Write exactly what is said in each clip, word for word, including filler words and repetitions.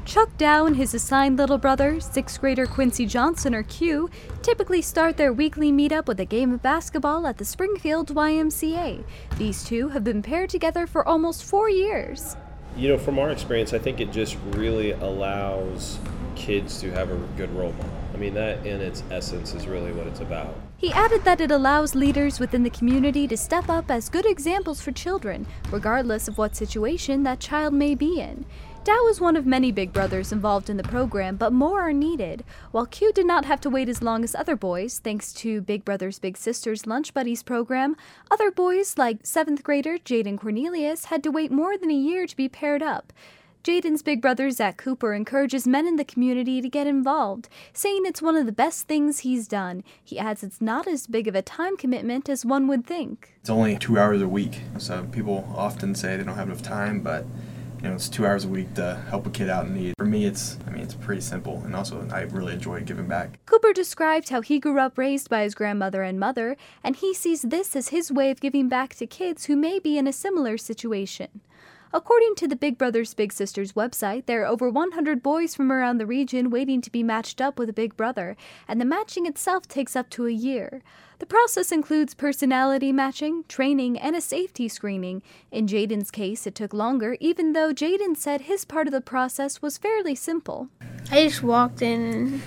Chuck Dow and his assigned little brother, sixth grader Quincy Johnson or Q, typically start their weekly meetup with a game of basketball at the Springfield Y M C A. These two have been paired together for almost four years. You know, from our experience, I think it just really allows kids to have a good role model. I mean, that in its essence is really what it's about. He added that it allows leaders within the community to step up as good examples for children, regardless of what situation that child may be in. Dow is one of many big brothers involved in the program, but more are needed. While Q did not have to wait as long as other boys, thanks to Big Brothers Big Sisters Lunch Buddies program, other boys like seventh grader Jaden Cornelius had to wait more than a year to be paired up. Jaden's big brother Zach Cooper encourages men in the community to get involved, saying it's one of the best things he's done. He adds it's not as big of a time commitment as one would think. It's only two hours a week, so people often say they don't have enough time, but you know, it's two hours a week to help a kid out in need. For me, it's, I mean, it's pretty simple, and also I really enjoy giving back. Cooper described how he grew up raised by his grandmother and mother, and he sees this as his way of giving back to kids who may be in a similar situation. According to the Big Brothers Big Sisters website, there are over one hundred boys from around the region waiting to be matched up with a big brother, and the matching itself takes up to a year. The process includes personality matching, training, and a safety screening. In Jaden's case, it took longer, even though Jaden said his part of the process was fairly simple. I just walked in,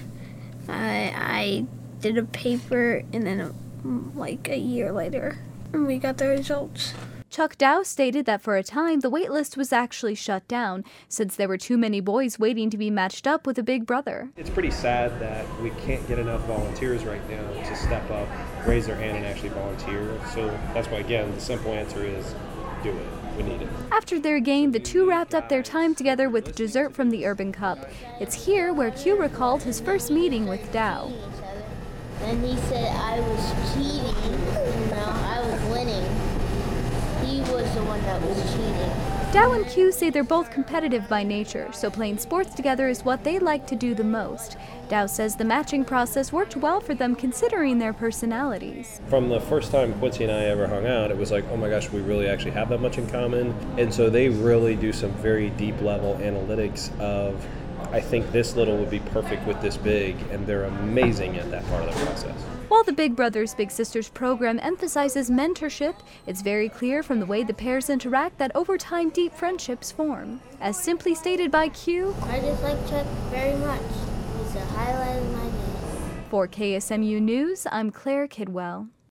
I, I did a paper, and then like a year later, we got the results. Chuck Dow stated that for a time, the wait list was actually shut down, since there were too many boys waiting to be matched up with a big brother. It's pretty sad that we can't get enough volunteers right now to step up, raise their hand, and actually volunteer. So that's why, again, the simple answer is do it. We need it. After their game, the two wrapped up their time together with dessert from the Urban Cup. It's here where Q recalled his first meeting with Dow. And he said I was cheating. No, I was winning. He was the one that was cheating. Dow and Q say they're both competitive by nature, so playing sports together is what they like to do the most. Dow says the matching process worked well for them considering their personalities. From the first time Quincy and I ever hung out, it was like, oh my gosh, we really actually have that much in common. And so they really do some very deep level analytics of, I think this little would be perfect with this big, and they're amazing at that part of the process. While the Big Brothers Big Sisters program emphasizes mentorship, it's very clear from the way the pairs interact that over time deep friendships form. As simply stated by Q, I just like Chuck very much. He's the highlight of my day. For K S M U News, I'm Claire Kidwell.